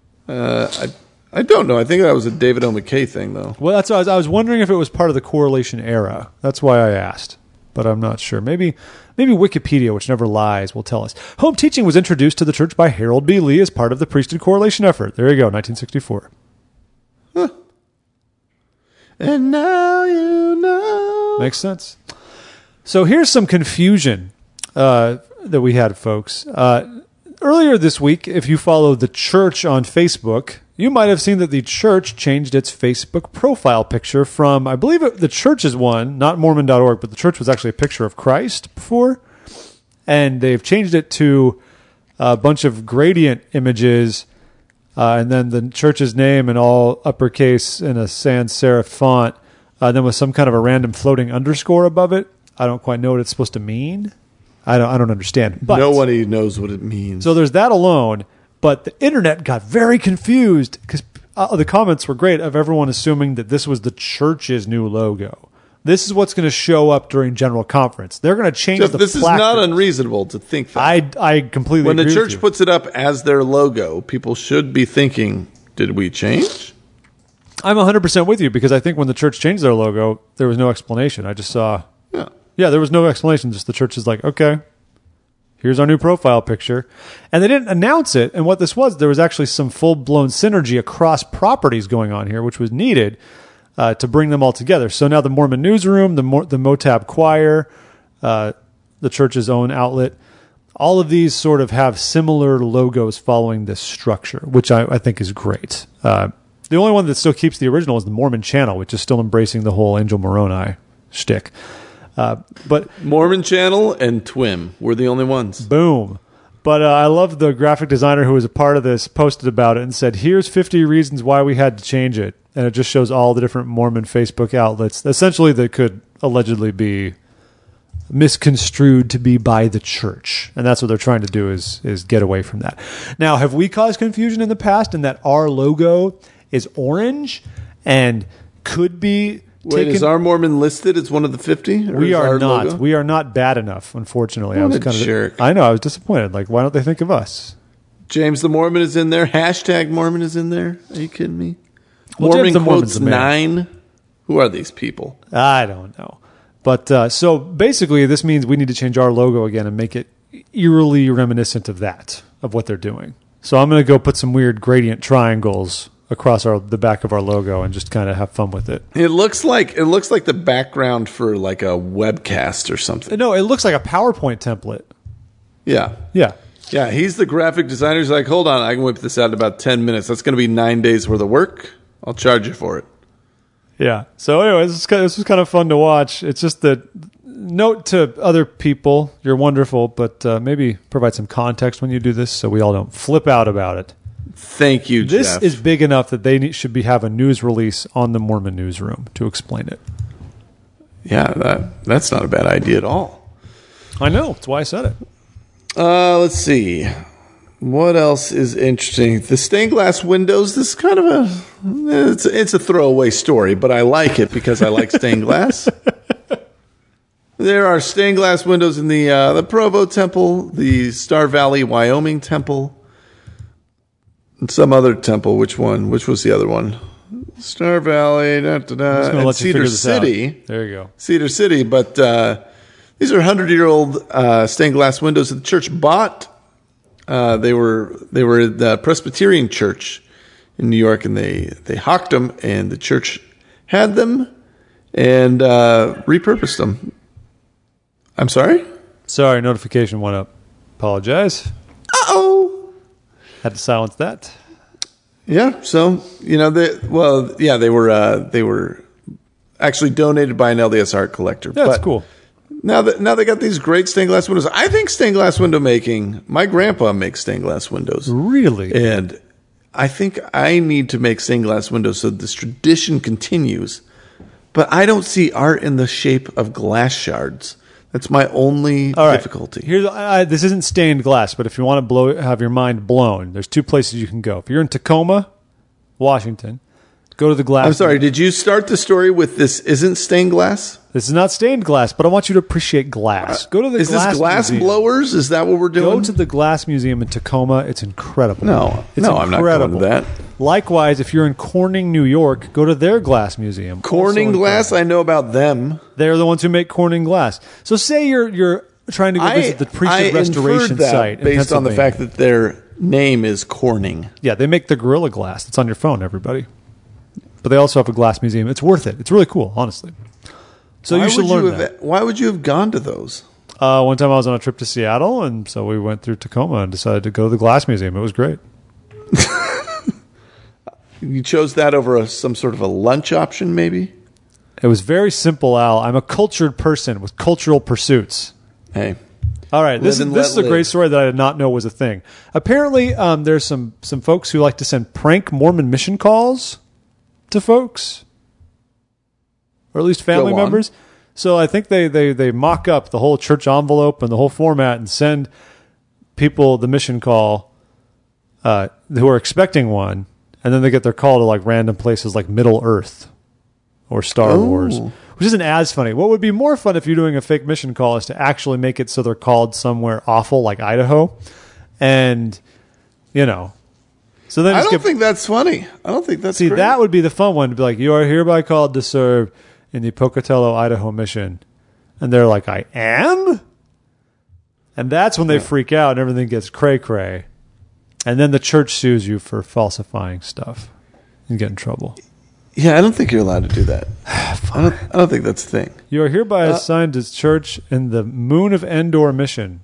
I don't know. I think that was a David O. McKay thing, though. Well, that's why I was wondering if it was part of the correlation era. That's why I asked, but I'm not sure. Maybe Wikipedia, which never lies, will tell us. Home teaching was introduced to the church by Harold B. Lee as part of the priesthood correlation effort. There you go, 1964. Huh. And now you know. Makes sense. So here's some confusion that we had, folks. Earlier this week, if you follow the church on Facebook, you might have seen that the church changed its Facebook profile picture from, I believe the church's one, not Mormon.org, but the church was actually a picture of Christ before. And they've changed it to a bunch of gradient images, and then the church's name in all uppercase in a sans serif font, then with some kind of a random floating underscore above it. I don't quite know what it's supposed to mean. I don't understand. But nobody knows what it means. So there's that alone. But the internet got very confused because the comments were great of everyone assuming that this was the church's new logo. This is what's going to show up during General Conference. They're going to change the This is not unreasonable to think that. I completely when agree the church with you. puts it up as their logo, people should be thinking, did we change? I'm 100% with you because I think when the church changed their logo, there was no explanation. I just saw... Yeah, there was no explanation. Just the church is like, okay, here's our new profile picture. And they didn't announce it. And what this was, there was actually some full-blown synergy across properties going on here, which was needed to bring them all together. So now the Mormon Newsroom, the Motab Choir, the church's own outlet, all of these sort of have similar logos following this structure, which I think is great. The only one that still keeps the original is the Mormon Channel, which is still embracing the whole Angel Moroni shtick. But Mormon Channel and TWIM were the only ones. Boom. But I love the graphic designer who was a part of this posted about it and said, here's 50 reasons why we had to change it. And it just shows all the different Mormon Facebook outlets, essentially that could allegedly be misconstrued to be by the church. And that's what they're trying to do is get away from that. Now, have we caused confusion in the past in that our logo is orange and could be... Wait, is our Mormon listed as one of the 50? We are not. Logo? We are not bad enough, unfortunately. What a jerk. I know. I was disappointed. Like, why don't they think of us? James the Mormon is in there. Hashtag Mormon is in there. Are you kidding me? Well, Mormon James the Mormon's quotes the man. 9. Who are these people? I don't know. But so basically, this means we need to change our logo again and make it eerily reminiscent of that, of what they're doing. So I'm going to go put some weird gradient triangles across the back of our logo and just kind of have fun with it. It looks like the background for like a webcast or something. No, it looks like a PowerPoint template. Yeah. Yeah. Yeah, he's the graphic designer. He's like, hold on, I can whip this out in about 10 minutes. That's going to be 9 days worth of work. I'll charge you for it. Yeah. So anyway, this was kind of fun to watch. It's just that note to other people, you're wonderful, but maybe provide some context when you do this so we all don't flip out about it. Thank you, This Jeff. is big enough that they should have a news release on the Mormon Newsroom to explain it. Yeah, that's not a bad idea at all. I know. That's why I said it. Let's see. What else is interesting? The stained glass windows. This is kind of it's a throwaway story, but I like it because I like stained glass. There are stained glass windows in the Provo Temple, the Star Valley, Wyoming Temple, and some other temple. Which one? Which was the other one? Star Valley, and Cedar City. There you go. Cedar City, but these are 100-year-old stained glass windows that the church bought. They were the Presbyterian Church in New York, and they hawked them, and the church had them and repurposed them. I'm sorry? Sorry, notification went up. Apologize. Uh-oh. Had to silence that. Yeah, so, they were actually donated by an LDS art collector. Yeah, that's cool. Now they got these great stained glass windows. I think stained glass window making, my grandpa makes stained glass windows. Really? And I think I need to make stained glass windows so this tradition continues. But I don't see art in the shape of glass shards. That's my only difficulty. Here's this isn't stained glass, but if you want to have your mind blown, there's two places you can go. If you're in Tacoma, Washington, go to the glass. I'm sorry, did you start the story with this isn't stained glass? This is not stained glass, but I want you to appreciate glass. Go to the Is this glass museum. blowers? Is that what we're doing? Go to the Glass Museum in Tacoma. It's incredible. No, it's incredible. I'm not going to that. Likewise, if you're in Corning, New York, go to their glass museum. Corning glass, I know about them. They're the ones who make Corning glass. So say you're trying to go visit the Priesthood Restoration site based on the fact that their name is Corning. Yeah, they make the Gorilla Glass. It's on your phone, everybody. But they also have a glass museum. It's worth it. It's really cool, honestly. So you should learn that. Why would you have gone to those? One time I was on a trip to Seattle, and so we went through Tacoma and decided to go to the Glass Museum. It was great. You chose that over some sort of a lunch option, maybe? It was very simple, Al. I'm a cultured person with cultural pursuits. Hey. All right, this Live and is let a great live. story that I did not know was a thing. Apparently, there's some folks who like to send prank Mormon mission calls to folks, or at least family Go on. members. So I think they mock up the whole church envelope and the whole format and send people the mission call who are expecting one, and then they get their call to like random places like Middle Earth or Star Wars, which isn't as funny. What would be more fun if you're doing a fake mission call is to actually make it so they're called somewhere awful like Idaho, and so then I just don't think that's funny. I don't think that's see great. that would be the fun one to be like, you are hereby called to serve in the Pocatello, Idaho mission, and they're like, I am, and that's when they freak out and everything gets cray cray, and then the church sues you for falsifying stuff and get in trouble. Yeah, I don't think you're allowed to do that. I don't think that's a thing. You are hereby assigned to church in the Moon of Endor mission.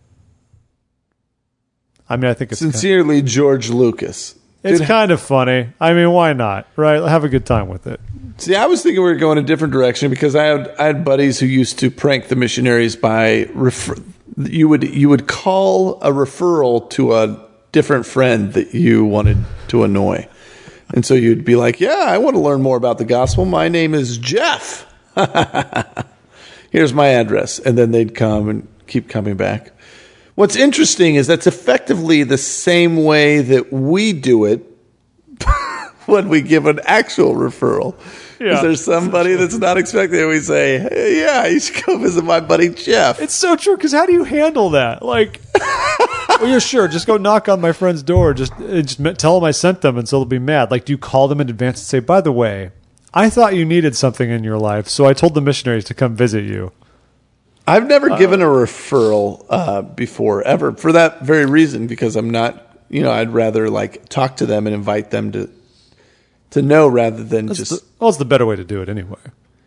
I mean, I think it's Sincerely, George Lucas. it's Dude, kind of funny. I mean, why not? Right? Have a good time with it. see, I was thinking we were going a different direction because I had buddies who used to prank the missionaries by you would call a referral to a different friend that you wanted to annoy. And so you'd be like, yeah, I want to learn more about the gospel. My name is Jeff. Here's my address. And then they'd come and keep coming back. What's interesting is that's effectively the same way that we do it when we give an actual referral. Yeah. Is there somebody that's not expecting it? We say, hey, yeah, you should go visit my buddy Jeff. It's so true, because how do you handle that? Like, well, yeah, sure, just go knock on my friend's door. Just tell them I sent them, and so they'll be mad. Like, do you call them in advance and say, by the way, I thought you needed something in your life, so I told the missionaries to come visit you. I've never given a referral before, ever, for that very reason, because I'm not, I'd rather like talk to them and invite them to know rather than It's the better way to do it anyway.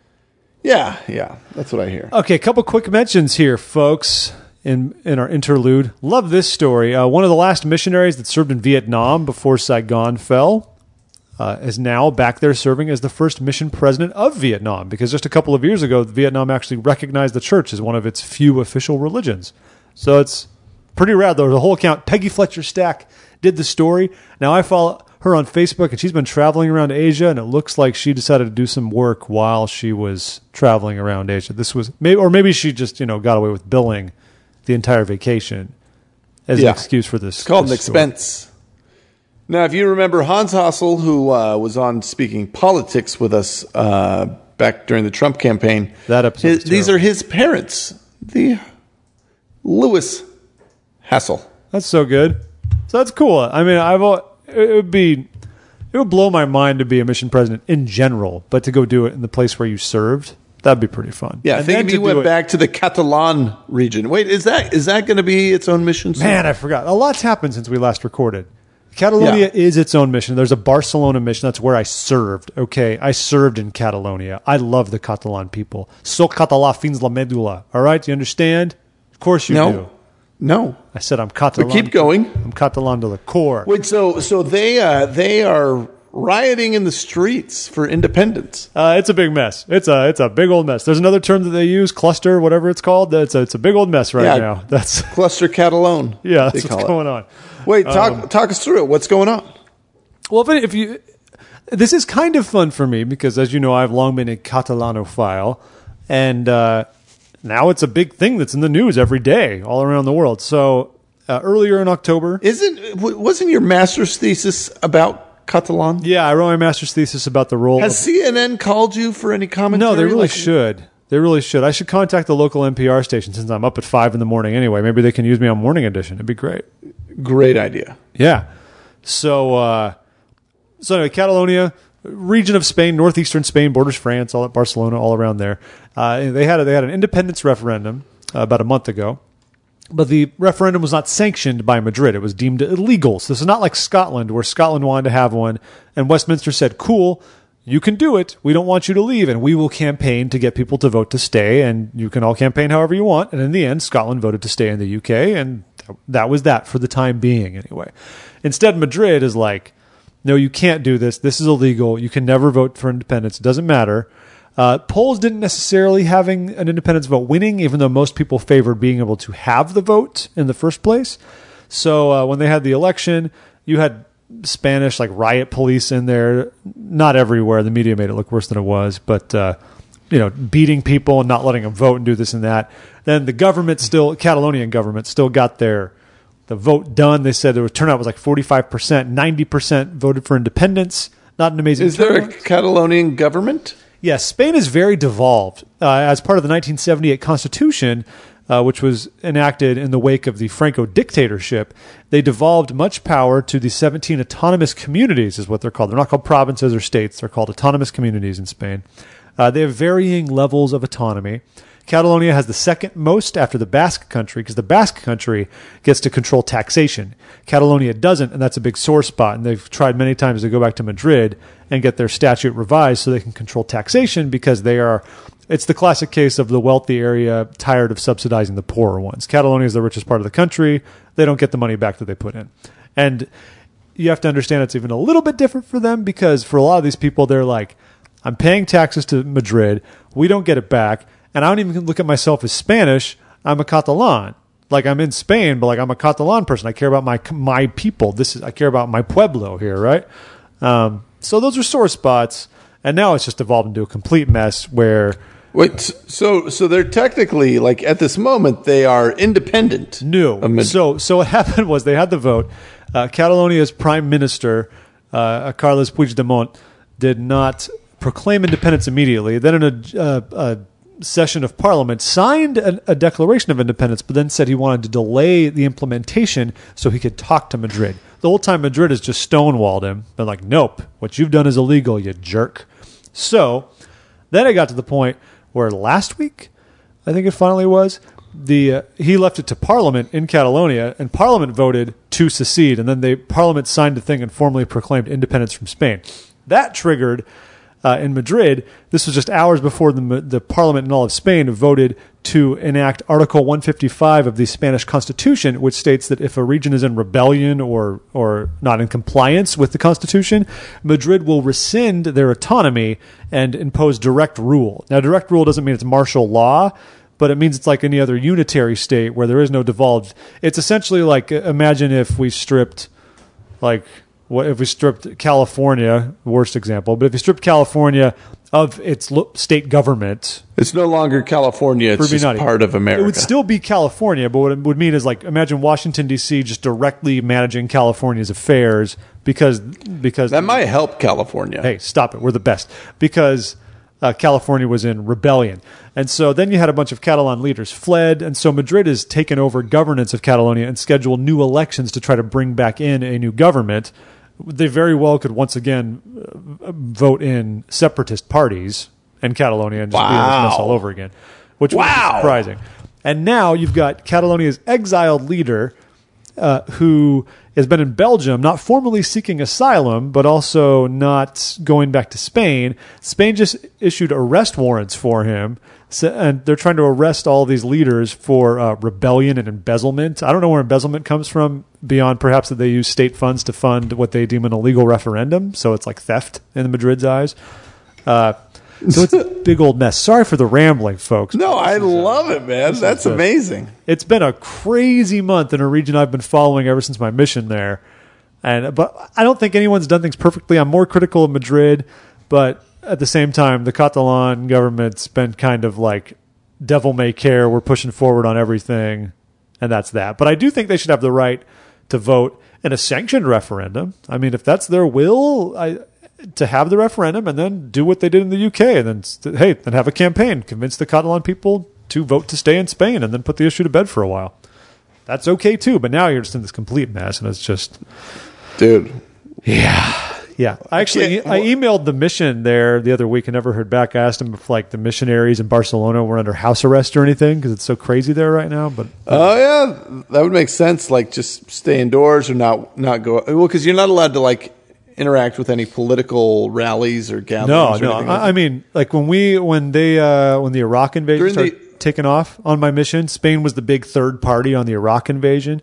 Yeah, that's what I hear. Okay, a couple quick mentions here, folks, in our interlude. Love this story. One of the last missionaries that served in Vietnam before Saigon fell is now back there serving as the first mission president of Vietnam, because just a couple of years ago, Vietnam actually recognized the church as one of its few official religions. So it's pretty rad, though. The whole account, Peggy Fletcher Stack did the story. Now, I follow her on Facebook, and she's been traveling around Asia, and it looks like she decided to do some work while she was traveling around Asia. This was maybe she just got away with billing the entire vacation as an excuse for this. It's called an this story. expense. Now, if you remember Hans Hassel, who was on Speaking Politics with us back during the Trump campaign, That episode was these terrible. are his parents, the Louis Hassel. That's so good. So that's cool. I mean, it would blow my mind to be a mission president in general, but to go do it in the place where you served, that'd be pretty fun. Yeah, And think then if you to went do it- back to the Catalan region. Wait, is that going to be its own mission soon? Man, I forgot. A lot's happened since we last recorded. Catalonia is its own mission. There's a Barcelona mission. That's where I served. Okay, I served in Catalonia. I love the Catalan people. So català fins la medula. All right, do you understand? Of course you do. No. I said I'm Catalan. But keep going. I'm Catalan de la core. Wait, so they are rioting in the streets for independence. It's a big mess. It's a big old mess. There's another term that they use, cluster, whatever it's called. It's a big old mess right now. That's Cluster Catalan. yeah, they that's call what's it. going on. Wait, talk us through it. What's going on? Well, if you, this is kind of fun for me because, as you know, I've long been a Catalanophile, and now it's a big thing that's in the news every day all around the world. So earlier in October, Wasn't your master's thesis about Catalan? yeah, I wrote my master's thesis about the role. Has CNN called you for any commentary? No, they really Like- should. They really should. I should contact the local NPR station since I'm up at 5 a.m. anyway. Maybe they can use me on Morning Edition. It'd be great. Great idea. Yeah. So anyway, Catalonia, region of Spain, northeastern Spain, borders France, all at Barcelona, all around there. They had an independence referendum about a month ago, but the referendum was not sanctioned by Madrid. It was deemed illegal. So this is not like Scotland, where Scotland wanted to have one, and Westminster said, "Cool, you can do it. We don't want you to leave, and we will campaign to get people to vote to stay, and you can all campaign however you want." And in the end, Scotland voted to stay in the UK, and that was that for the time being, anyway. Instead, Madrid is like, no, you can't do this. This is illegal. You can never vote for independence. It doesn't matter. Polls didn't necessarily having an independence vote winning, even though most people favored being able to have the vote in the first place. So when they had the election, you had Spanish like riot police in there. Not everywhere. The media made it look worse than it was, but beating people and not letting them vote and do this and that. Then the government Catalonian government still got the vote done. They said the turnout was like 45%, 90% voted for independence. Not an amazing turnout. Is there a Catalonian government? Yes, Spain is very devolved. As part of the 1978 Constitution, which was enacted in the wake of the Franco dictatorship, they devolved much power to the 17 autonomous communities, is what they're called. They're not called provinces or states. They're called autonomous communities in Spain. They have varying levels of autonomy. Catalonia has the second most after the Basque Country, because the Basque Country gets to control taxation. Catalonia doesn't, and that's a big sore spot. And they've tried many times to go back to Madrid and get their statute revised so they can control taxation, because it's the classic case of the wealthy area tired of subsidizing the poorer ones. Catalonia is the richest part of the country. They don't get the money back that they put in. And you have to understand it's even a little bit different for them, because for a lot of these people, they're like, I'm paying taxes to Madrid. We don't get it back. And I don't even look at myself as Spanish. I'm a Catalan. Like, I'm in Spain, but like I'm a Catalan person. I care about my people. I care about my pueblo here, right? So those are sore spots. And now it's just evolved into a complete mess where... Wait, so they're technically, like, at this moment, they are independent. No. So what happened was they had the vote. Catalonia's prime minister, Carles Puigdemont, did not proclaim independence immediately. Then in a session of parliament, signed a declaration of independence, but then said he wanted to delay the implementation so he could talk to Madrid. The whole time Madrid has just stonewalled him. Been like, nope, what you've done is illegal, you jerk. So then it got to the point where last week, I think it finally was, he left it to Parliament in Catalonia, and Parliament voted to secede, and then Parliament signed a thing and formally proclaimed independence from Spain. That triggered... in Madrid, this was just hours before the Parliament in all of Spain voted to enact Article 155 of the Spanish Constitution, which states that if a region is in rebellion or not in compliance with the Constitution, Madrid will rescind their autonomy and impose direct rule. Now, direct rule doesn't mean it's martial law, but it means it's like any other unitary state where there is no devolved. It's essentially like, imagine if we stripped, if we stripped California, worst example, but if you stripped California of its state government... It's no longer California, it's just part of America. It would still be California, but what it would mean is, like, imagine Washington, D.C. just directly managing California's affairs because... That might help California. Hey, stop it. We're the best. Because California was in rebellion. And so then you had a bunch of Catalan leaders fled, and so Madrid has taken over governance of Catalonia and scheduled new elections to try to bring back in a new government. They very well could once again vote in separatist parties in Catalonia and just be in this mess all over again, which was surprising. And now you've got Catalonia's exiled leader who has been in Belgium, not formally seeking asylum, but also not going back to Spain. Spain just issued arrest warrants for him, and they're trying to arrest all these leaders for rebellion and embezzlement. I don't know where embezzlement comes from, beyond perhaps that they use state funds to fund what they deem an illegal referendum. So it's like theft in Madrid's eyes. So it's a big old mess. Sorry for the rambling, folks. No, I love it, man. That's amazing. It's been a crazy month in a region I've been following ever since my mission there. But I don't think anyone's done things perfectly. I'm more critical of Madrid, but at the same time, the Catalan government's been kind of like devil may care. We're pushing forward on everything, and that's that. But I do think they should have the right to vote in a sanctioned referendum. I mean, if that's their will, to have the referendum and then do what they did in the UK and then have a campaign, convince the Catalan people to vote to stay in Spain and then put the issue to bed for a while. That's okay too, but now you're just in this complete mess and it's just... Dude. Yeah. I emailed the mission there the other week and never heard back. I asked them if like the missionaries in Barcelona were under house arrest or anything because it's so crazy there right now. But yeah, that would make sense. Like just stay indoors or not go. Well, because you're not allowed to like interact with any political rallies or gatherings. No. I mean, like when the Iraq invasion started taking off on my mission, Spain was the big third party on the Iraq invasion.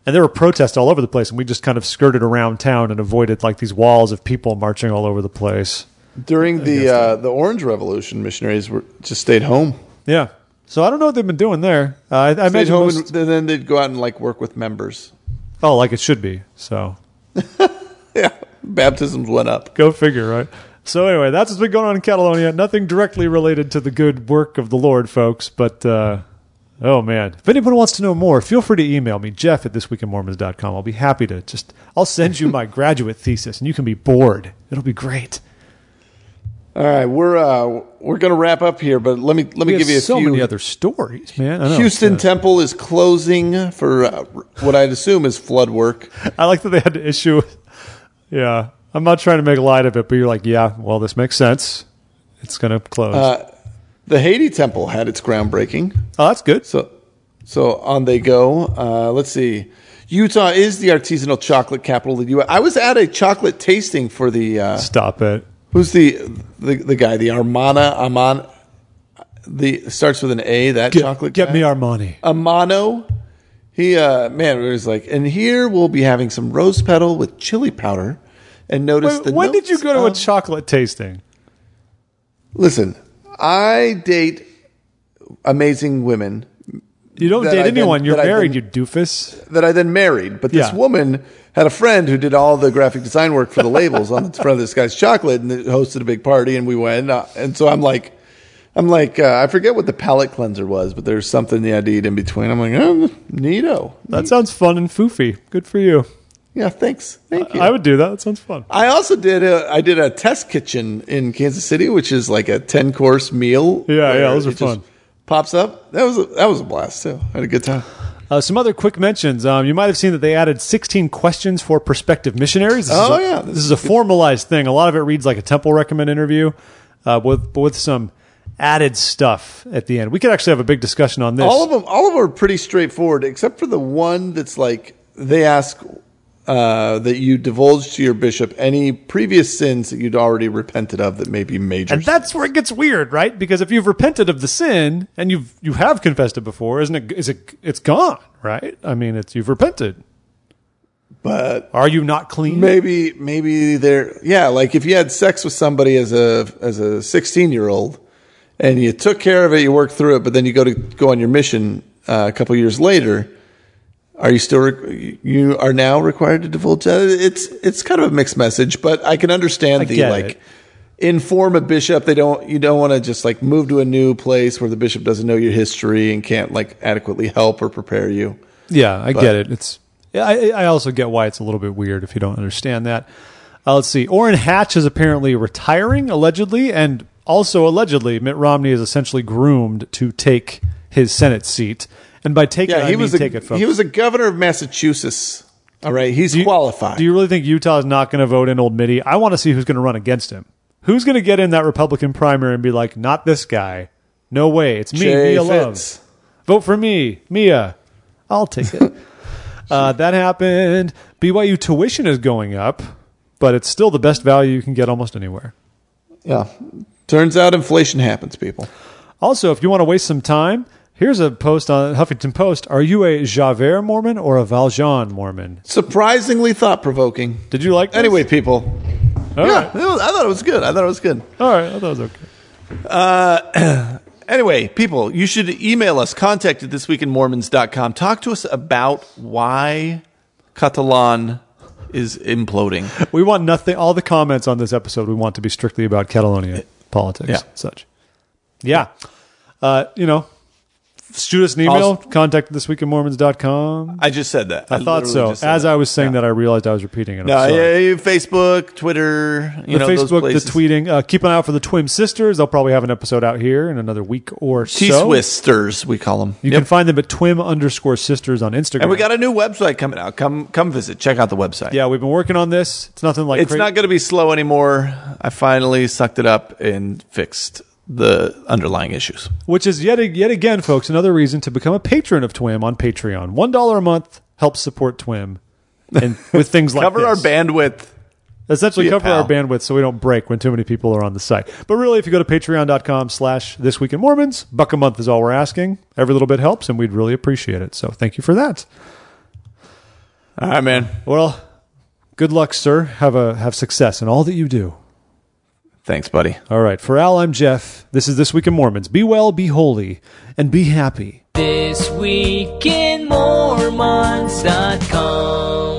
And there were protests all over the place, and we just kind of skirted around town and avoided like these walls of people marching all over the place. During the Orange Revolution, missionaries just stayed home. Yeah. So I don't know what they've been doing there. I Stayed imagine home, and then they'd go out and like work with members. oh, like it should be. So Yeah, baptisms went up. go figure, right? So anyway, that's what's been going on in Catalonia. Nothing directly related to the good work of the Lord, folks. But oh man, if anyone wants to know more, feel free to email me, Jeff@thisweekinmormons.com. I'll be happy to I'll send you my graduate thesis, and you can be bored. It'll be great. All right, we're going to wrap up here, but let me give you a so few. many other stories, man. I know. Houston Temple is closing for what I'd assume is flood work. I like that they had to issue. Yeah, I'm not trying to make light of it, but you're like, yeah, well, this makes sense. It's going to close. The Haiti Temple had its groundbreaking. Oh, that's good. So on they go. Let's see. Utah is the artisanal chocolate capital of the U.S. I was at a chocolate tasting for the. Stop it. Who's the guy? The Amman. The starts with an A. That chocolate. Get guy? me Armani. Amano. He man, it was like, and here we'll be having some rose petal with chili powder. And notice When did you go to a chocolate tasting? Listen, I date amazing women. You don't date anyone. You're married, you doofus. That I then married. But this woman had a friend who did all the graphic design work for the labels on the front of this guy's chocolate, and it hosted a big party, and we went. And so I'm like, I forget what the palate cleanser was, but there's something you had to eat in between. I'm like, oh, neato. That sounds fun and foofy. Good for you. Yeah, thanks. Thank you. I would do that. That sounds fun. I also did a test kitchen in Kansas City, which is like a 10-course meal. Yeah, those are fun. Pops up. That was a blast too. I had a good time. Some other quick mentions. You might have seen that they added 16 questions for prospective missionaries. This is a formalized thing. A lot of it reads like a Temple Recommend interview, with some added stuff at the end. We could actually have a big discussion on this. All of them are pretty straightforward, except for the one that's like they ask that you divulge to your bishop any previous sins that you'd already repented of that may be major. And that's where it gets weird, right? Because if you've repented of the sin and you have confessed it before, it's gone, right? I mean, you've repented. But are you not clean? Maybe they're like if you had sex with somebody as a 16-year-old and you took care of it, you worked through it, but then you go on your mission a couple years later. Are you still? You are now required to divulge that? It's kind of a mixed message, but I can understand inform a bishop. You don't want to just like move to a new place where the bishop doesn't know your history and can't like adequately help or prepare you. Yeah, I get it. I also get why it's a little bit weird if you don't understand that. Let's see. Orrin Hatch is apparently retiring, allegedly, and also allegedly Mitt Romney is essentially groomed to take his Senate seat. And by take it, I mean take it, folks. He was a governor of Massachusetts. All right, he's qualified. Do you really think Utah is not going to vote in old Mitty? I want to see who's going to run against him. Who's going to get in that Republican primary and be like, not this guy. No way. It's me, Mia Love. Vote for me, Mia. I'll take it. That happened. BYU tuition is going up, but it's still the best value you can get almost anywhere. Yeah. Turns out inflation happens, people. Also, if you want to waste some time, here's a post on Huffington Post. Are you a Javert Mormon or a Valjean Mormon? Surprisingly thought-provoking. Did you like this? Anyway, people. All right. I thought it was good. All right. I thought it was okay. Anyway, people, you should email us, contact@thisweekinmormons.com. Talk to us about why Catalan is imploding. We want nothing. All the comments on this episode we want to be strictly about Catalonia politics and such. Yeah. Shoot us an email, contact@thisweekinmormons.com. I just said that. I thought so. As I was saying that, I realized I was repeating it. Facebook, Twitter, Facebook, those places. the tweeting. Keep an eye out for the Twim Sisters. They'll probably have an episode out here in another week or so. T-Swisters, we call them. You can find them at Twim_Sisters on Instagram. And we got a new website coming out. Come visit. Check out the website. Yeah, we've been working on this. It's nothing like it's not going to be slow anymore. I finally sucked it up and fixed the underlying issues. Which is yet again, folks, another reason to become a patron of Twim on Patreon. $1 a month helps support Twim and with things like cover our bandwidth. Essentially cover our bandwidth so we don't break when too many people are on the site. But really, if you go to patreon.com/thisweekinmormons, $1 a month is all we're asking. Every little bit helps, and we'd really appreciate it. So thank you for that. All right, man. Well, good luck, sir. Have success in all that you do. Thanks, buddy. All right. For Al, I'm Jeff. This is This Week in Mormons. Be well, be holy, and be happy. This Week in Mormons.com